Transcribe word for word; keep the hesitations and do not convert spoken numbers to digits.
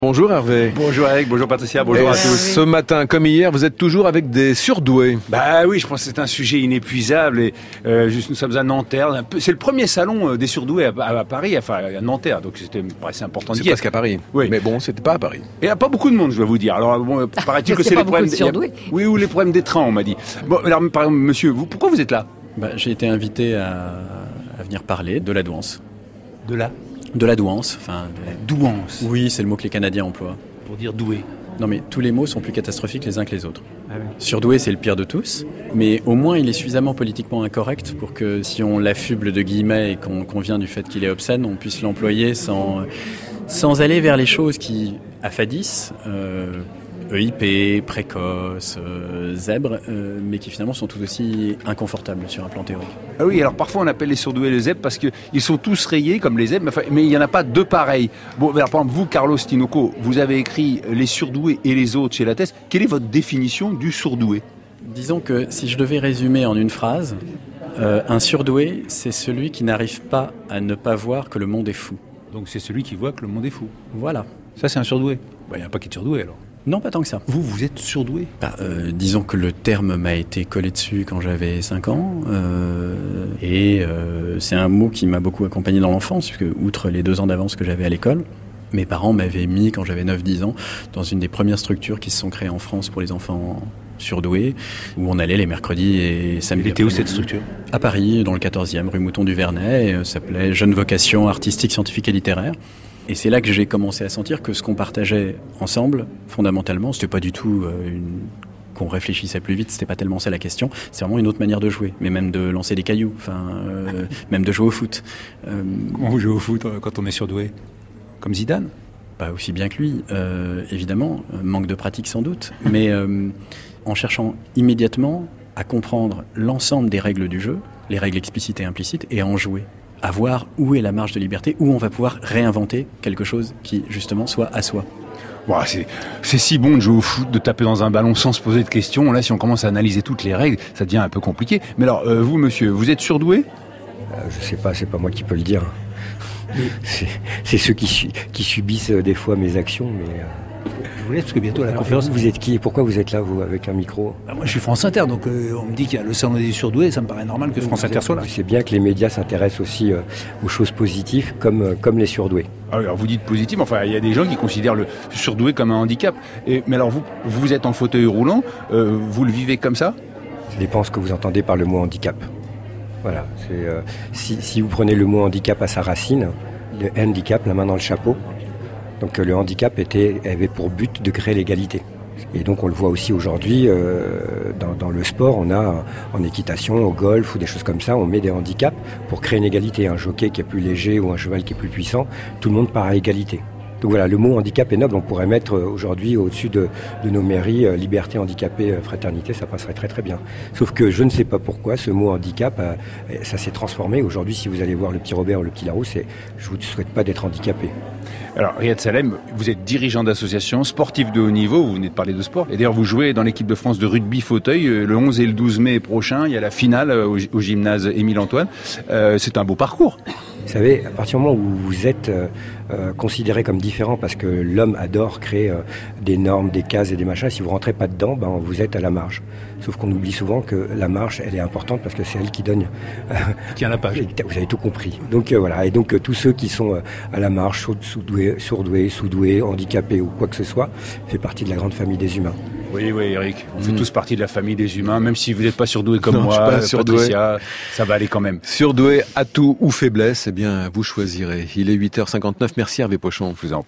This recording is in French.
Bonjour Hervé. Bonjour Eric, bonjour Patricia, bonjour Et à tous. Ce matin, comme hier, vous êtes toujours avec des surdoués. Bah oui, je pense que c'est un sujet inépuisable. Et euh, juste, nous sommes à Nanterre. C'est le premier salon des surdoués à, à, à Paris, enfin à Nanterre, donc c'était assez important. C'est presque à Paris. Oui. Mais bon, c'était pas à Paris. Et il n'y a pas beaucoup de monde, je dois vous dire. Alors bon, paraît-il que c'est les problèmes. De a... Oui, ou les problèmes des trains, on m'a dit. Bon, alors par exemple, monsieur, vous, pourquoi vous êtes là? Bah, j'ai été invité à, à venir parler de la douance. De la De la douance, enfin. De... Douance. Oui, c'est le mot que les Canadiens emploient. Pour dire doué. Non mais tous les mots sont plus catastrophiques les uns que les autres. Ah oui. Surdoué, c'est le pire de tous, mais au moins il est suffisamment politiquement incorrect pour que si on l'affuble de guillemets et qu'on convient du fait qu'il est obscène, on puisse l'employer sans, sans aller vers les choses qui affadissent, euh, E I P, précoce, euh, zèbre, euh, mais qui finalement sont tout aussi inconfortables sur un plan théorique. Ah oui, alors parfois on appelle les surdoués les zèbres parce qu'ils sont tous rayés comme les zèbres, mais, enfin, mais il n'y en a pas deux pareils. Bon, alors, par exemple, vous, Carlos Tinoco, vous avez écrit Les surdoués et les autres chez Lattès. Quelle est votre définition du surdoué? Disons que si je devais résumer en une phrase, euh, un surdoué, c'est celui qui n'arrive pas à ne pas voir que le monde est fou. Donc c'est celui qui voit que le monde est fou. Voilà. Ça, c'est un surdoué. Il bah, n'y a pas qui est surdoué alors. Non, pas tant que ça. Vous, vous êtes surdoué? bah, euh, Disons que le terme m'a été collé dessus quand j'avais cinq ans. Euh, et euh, c'est un mot qui m'a beaucoup accompagné dans l'enfance, puisque outre les deux ans d'avance que j'avais à l'école, mes parents m'avaient mis, quand j'avais neuf dix ans, dans une des premières structures qui se sont créées en France pour les enfants surdoués, où on allait les mercredis et samedis. Elle était où cette structure? À Paris, dans le quatorzième, rue Mouton du Vernet. Et, euh, ça s'appelait Jeune Vocation Artistique, Scientifique et Littéraire. Et c'est là que j'ai commencé à sentir que ce qu'on partageait ensemble, fondamentalement, c'était pas du tout euh, une... qu'on réfléchissait plus vite, c'était pas tellement ça la question, c'est vraiment une autre manière de jouer, mais même de lancer des cailloux, enfin, euh, même de jouer au foot. Euh... Comment vous jouez au foot quand on est surdoué? Comme Zidane? Pas aussi bien que lui, euh, évidemment, manque de pratique sans doute, mais euh, en cherchant immédiatement à comprendre l'ensemble des règles du jeu, les règles explicites et implicites, et à en jouer. À voir où est la marge de liberté, où on va pouvoir réinventer quelque chose qui, justement, soit à soi. Wow, c'est, c'est si bon de jouer au foot, de taper dans un ballon sans se poser de questions. Là, si on commence à analyser toutes les règles, ça devient un peu compliqué. Mais alors, euh, vous, monsieur, vous êtes surdoué? euh, Je sais pas, c'est pas moi qui peux le dire. C'est, c'est ceux qui, qui subissent euh, des fois mes actions, mais... Euh... Je vous laisse parce que bientôt la Alors, conférence... Vous êtes qui et pourquoi vous êtes là, vous, avec un micro? bah, Moi, je suis France Inter, donc euh, on me dit qu'il y a le salon des surdoués, ça me paraît normal que France Inter soit là. C'est bien que les médias s'intéressent aussi euh, aux choses positives, comme, euh, comme les surdoués. Alors, vous dites positif, enfin, il y a des gens qui considèrent le surdoué comme un handicap. Et, mais alors, vous, vous êtes en fauteuil roulant, euh, vous le vivez comme ça? Ça dépend ce que vous entendez par le mot handicap. Voilà. C'est, euh, si, si vous prenez le mot handicap à sa racine, le handicap, la main dans le chapeau, donc le handicap était, avait pour but de créer l'égalité. Et donc on le voit aussi aujourd'hui euh, dans, dans le sport, on a en équitation, au golf ou des choses comme ça, on met des handicaps pour créer une égalité. Un jockey qui est plus léger ou un cheval qui est plus puissant, tout le monde part à égalité. Donc voilà, le mot handicap est noble, on pourrait mettre aujourd'hui au-dessus de, de nos mairies euh, liberté, handicapé, euh, fraternité, ça passerait très très bien. Sauf que je ne sais pas pourquoi ce mot handicap, euh, ça s'est transformé. Aujourd'hui, si vous allez voir le petit Robert ou le petit Larousse, c'est, je ne vous souhaite pas d'être handicapé. Alors, Riyad Salem, vous êtes dirigeant d'association, sportif de haut niveau, vous venez de parler de sport, et d'ailleurs vous jouez dans l'équipe de France de rugby fauteuil, le onze et le douze mai prochain, il y a la finale au, au gymnase Émile Antoine. Euh, c'est un beau parcours. Vous savez, à partir du moment où vous êtes euh, euh, considéré comme différent, parce que l'homme adore créer euh, des normes, des cases et des machins, si vous rentrez pas dedans, ben, vous êtes à la marge. Sauf qu'on oublie souvent que la marge, elle est importante parce que c'est elle qui donne... Euh, Tient la page. Vous avez tout compris. Donc euh, voilà, et donc euh, tous ceux qui sont euh, à la marge, sous-doués, sourdoués, sous-doués, handicapés ou quoi que ce soit, fait partie de la grande famille des humains. Oui, oui, Eric, on fait mmh. tous partie de la famille des humains, même si vous n'êtes pas surdoué comme non, moi, je suis pas surdoué. Patricia, ça va aller quand même. Surdoué, atout ou faiblesse, eh bien, vous choisirez. Il est huit heures cinquante-neuf, merci Hervé Pochon. Je vous en prie.